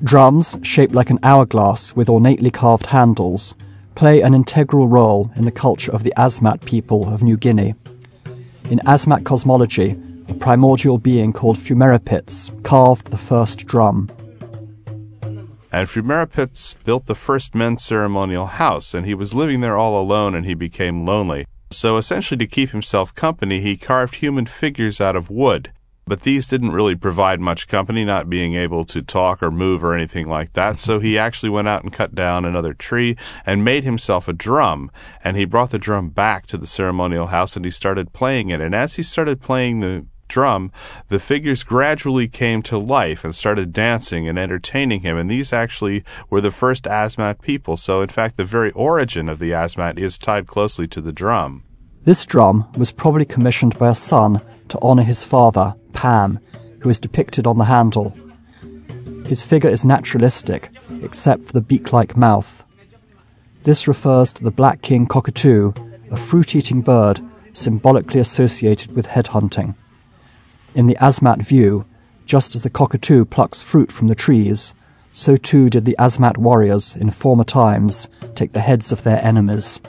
Drums, shaped like an hourglass with ornately carved handles, play an integral role in the culture of the Asmat people of New Guinea. In Asmat cosmology, a primordial being called Fumerapits carved the first drum. And Fumerapits built the first men's ceremonial house, and he was living there all alone, and he became lonely. So essentially, to keep himself company, he carved human figures out of wood. But these didn't really provide much company, not being able to talk or move or anything like that. So he actually went out and cut down another tree and made himself a drum. And he brought the drum back to the ceremonial house, and he started playing it. And as he started playing the drum, the figures gradually came to life and started dancing and entertaining him. And these actually were the first Asmat people. So in fact, the very origin of the Asmat is tied closely to the drum. This drum was probably commissioned by a son to honor his father, Pam, who is depicted on the handle. His figure is naturalistic, except for the beak-like mouth. This refers to the black king cockatoo, a fruit-eating bird symbolically associated with headhunting. In the Asmat view, just as the cockatoo plucks fruit from the trees, so too did the Asmat warriors in former times take the heads of their enemies.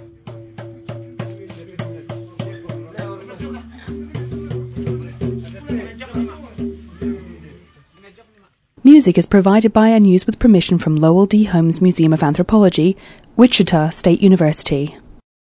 Music is provided by and used with permission from Lowell D. Holmes Museum of Anthropology, Wichita State University.